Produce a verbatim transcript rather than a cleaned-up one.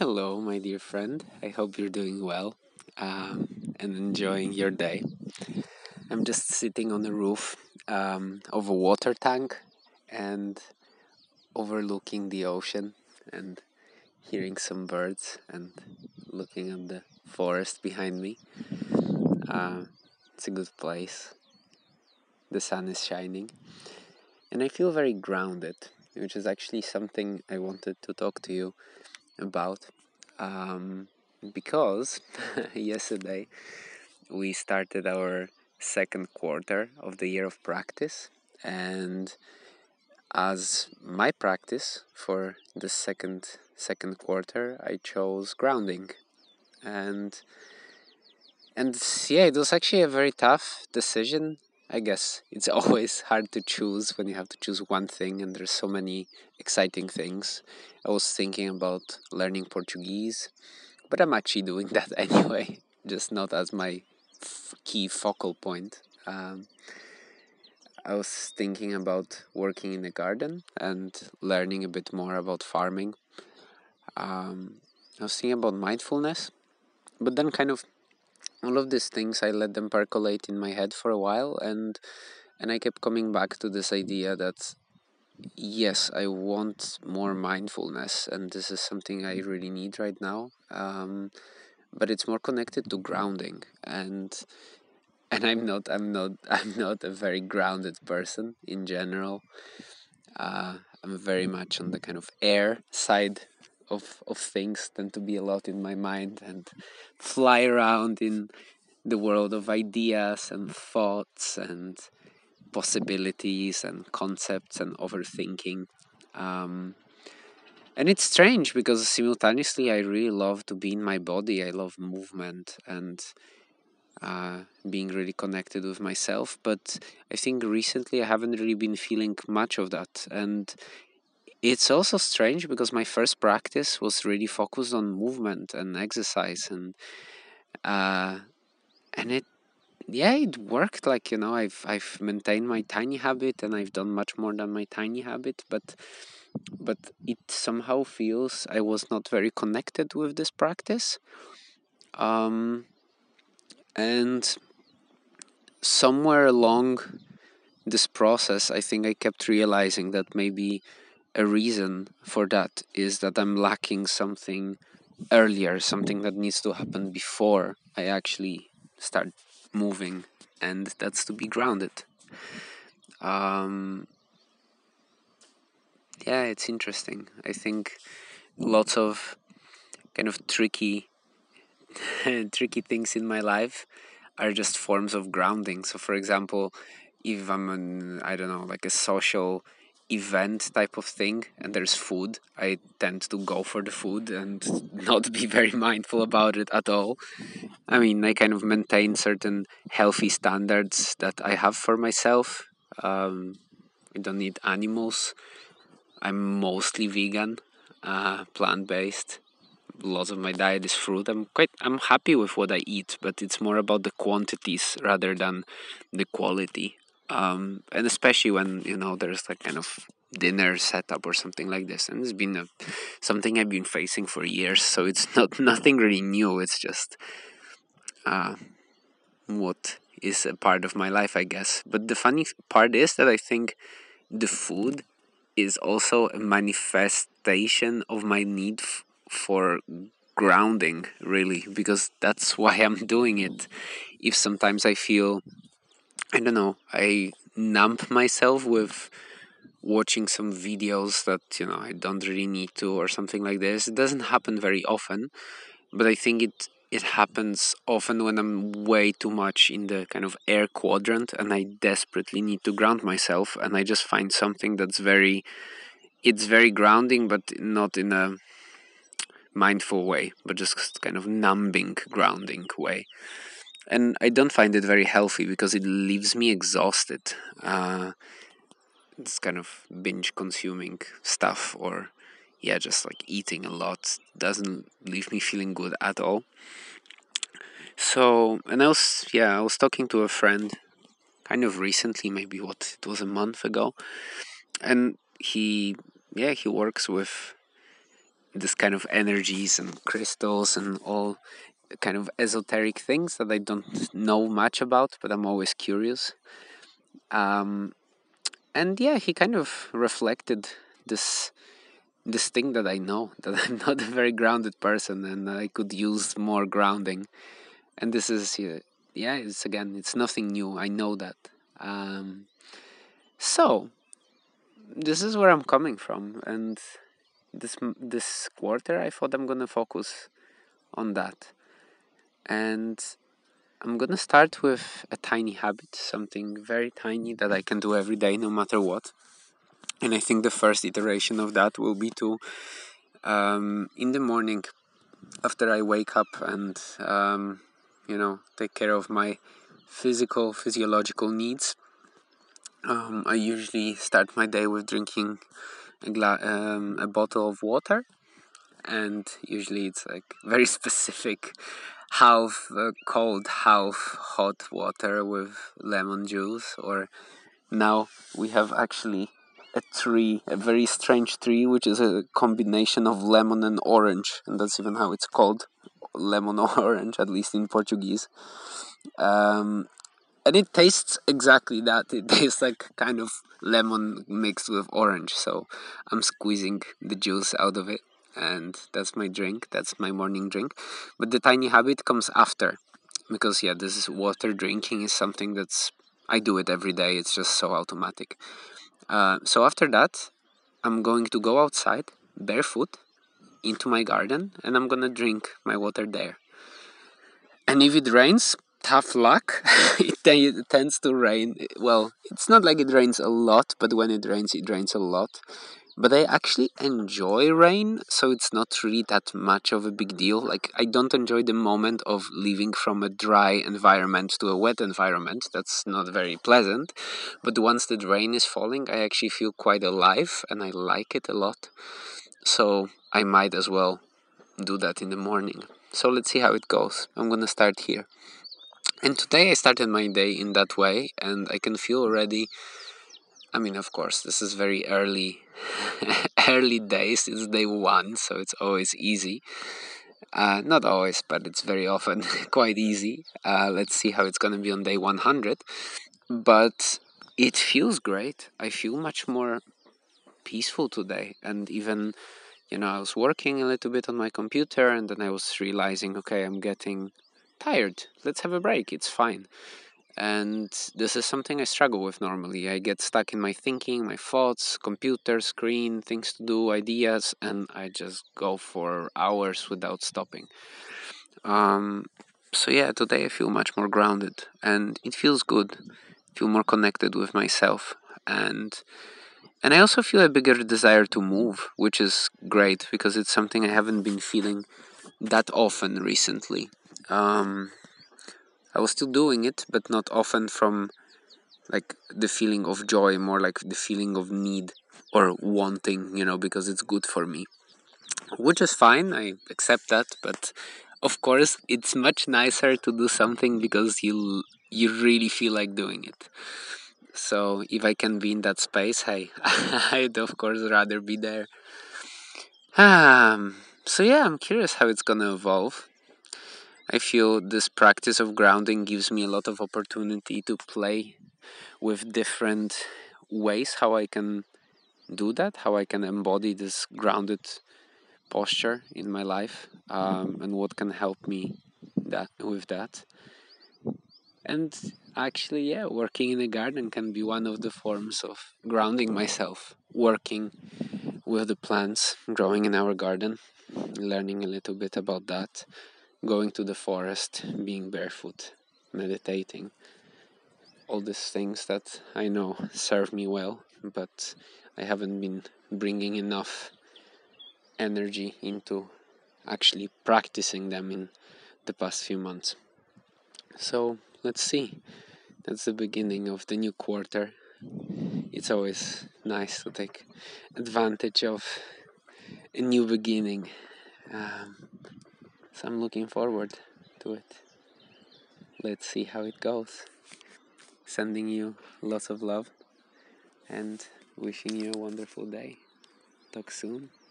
Hello, my dear friend. I hope you're doing well um, and enjoying your day. I'm just sitting on the roof um, of a water tank and overlooking the ocean and hearing some birds and looking at the forest behind me. Uh, it's a good place. The sun is shining and I feel very grounded, which is actually something I wanted to talk to you about. Um, because yesterday we started our second quarter of the year of practice, and as my practice for the second second quarter I chose grounding. And and yeah, it was actually a very tough decision. I guess it's always hard to choose when you have to choose one thing, and there's so many exciting things. I was thinking about learning Portuguese, but I'm actually doing that anyway, just not as my f- key focal point. Um, I was thinking about working in a garden and learning a bit more about farming. Um, I was thinking about mindfulness, but then kind of all of these things I let them percolate in my head for a while, and and I kept coming back to this idea that yes, I want more mindfulness, and this is something I really need right now. Um, but it's more connected to grounding, and and I'm not I'm not I'm not a very grounded person in general. uh, I'm very much on the kind of air side of of things, tend to be a lot in my mind and fly around in the world of ideas and thoughts and possibilities and concepts and overthinking. um, and it's strange because simultaneously I really love to be in my body. I love movement and uh, being really connected with myself. But I think recently I haven't really been feeling much of that. And it's also strange because my first practice was really focused on movement and exercise, and uh, and it yeah it worked. Like, you know, I've I've maintained my tiny habit and I've done much more than my tiny habit, but but it somehow feels I was not very connected with this practice. Um, and somewhere along this process, I think I kept realizing that maybe a reason for that is that I'm lacking something earlier, something that needs to happen before I actually start moving, and that's to be grounded. Um, yeah, it's interesting. I think lots of kind of tricky, tricky things in my life are just forms of grounding. So, for example, if I'm an, I don't know, like a social event type of thing and there's food, I tend to go for the food and not be very mindful about it at all. I mean, I kind of maintain certain healthy standards that I have for myself. Um, I don't eat animals. I'm mostly vegan, uh, plant based. Lots of my diet is fruit. I'm quite I'm happy with what I eat, but it's more about the quantities rather than the quality. Um, and especially when, you know, there's like kind of dinner setup or something like this, and it's been a, something I've been facing for years. So it's not nothing really new. It's just uh, what is a part of my life, I guess. But the funny part is that I think the food is also a manifestation of my need f- for grounding, really, because that's why I'm doing it. If sometimes I feel, I don't know, I numb myself with watching some videos that, you know, I don't really need to, or something like this. It doesn't happen very often, but I think it it happens often when I'm way too much in the kind of air quadrant and I desperately need to ground myself, and I just find something that's very it's very grounding, but not in a mindful way, but just kind of numbing grounding way. And I don't find it very healthy because it leaves me exhausted. uh it's kind of binge consuming stuff, or yeah, just like eating a lot doesn't leave me feeling good at all. So, and I was, yeah, I was talking to a friend kind of recently, maybe what, it was a month ago. And he, yeah, he works with this kind of energies and crystals and all kind of esoteric things that I don't know much about, but I'm always curious. Um, and yeah, he kind of reflected this this thing that I know, that I'm not a very grounded person and I could use more grounding. And this is uh, yeah, it's again, it's nothing new. I know that. Um, so this is where I'm coming from, and this m- this quarter, I thought I'm gonna focus on that, and I'm gonna start with a tiny habit, something very tiny that I can do every day, no matter what. And I think the first iteration of that will be to, um, in the morning, after I wake up and um, you know, take care of my physical, physiological needs. Um, I usually start my day with drinking a, gla- um, a bottle of water, and usually it's like very specific, half uh, cold, half hot water with lemon juice. Or now we have actually a tree, a very strange tree, which is a combination of lemon and orange, and that's even how it's called, lemon or orange, at least in Portuguese. Um, and it tastes exactly that. It tastes like kind of lemon mixed with orange. So I'm squeezing the juice out of it, and that's my drink. That's my morning drink. But the tiny habit comes after, because yeah, this is water drinking is something that's, I do it every day. It's just so automatic. Uh, so after that, I'm going to go outside barefoot into my garden, and I'm gonna drink my water there. And if it rains, tough luck. it, t- it tends to rain. Well, it's not like it rains a lot, but when it rains, it rains a lot. But I actually enjoy rain, so it's not really that much of a big deal. Like, I don't enjoy the moment of leaving from a dry environment to a wet environment. That's not very pleasant. But once the rain is falling, I actually feel quite alive, and I like it a lot. So I might as well do that in the morning. So let's see how it goes. I'm gonna start here. And today I started my day in that way, and I can feel already. I mean, of course, this is very early, early days. It's day one, so it's always easy. Uh, not always, but it's very often quite easy. Uh, let's see how it's gonna be on day one hundred. But it feels great. I feel much more peaceful today, and even, you know, I was working a little bit on my computer, and then I was realizing, okay, I'm getting tired. Let's have a break. It's fine. And this is something I struggle with normally. I get stuck in my thinking, my thoughts, computer, screen, things to do, ideas, and I just go for hours without stopping. Um, so yeah, today I feel much more grounded, and it feels good. I feel more connected with myself, and and I also feel a bigger desire to move, which is great because it's something I haven't been feeling that often recently. Um, I was still doing it, but not often from like the feeling of joy, more like the feeling of need or wanting, you know, because it's good for me, which is fine. I accept that, but of course, it's much nicer to do something because you you really feel like doing it. So if I can be in that space, hey, I'd of course rather be there. Um, so yeah, I'm curious how it's gonna evolve. I feel this practice of grounding gives me a lot of opportunity to play with different ways how I can do that, how I can embody this grounded posture in my life, um, and what can help me that with that. And actually, yeah, working in a garden can be one of the forms of grounding myself. Working with the plants growing in our garden, learning a little bit about that, going to the forest, being barefoot, meditating, all these things that I know serve me well, but I haven't been bringing enough energy into actually practicing them in the past few months. So let's see. That's the beginning of the new quarter. It's always nice to take advantage of a new beginning. Um, so I'm looking forward to it. Let's see how it goes. Sending you lots of love and wishing you a wonderful day. Talk soon.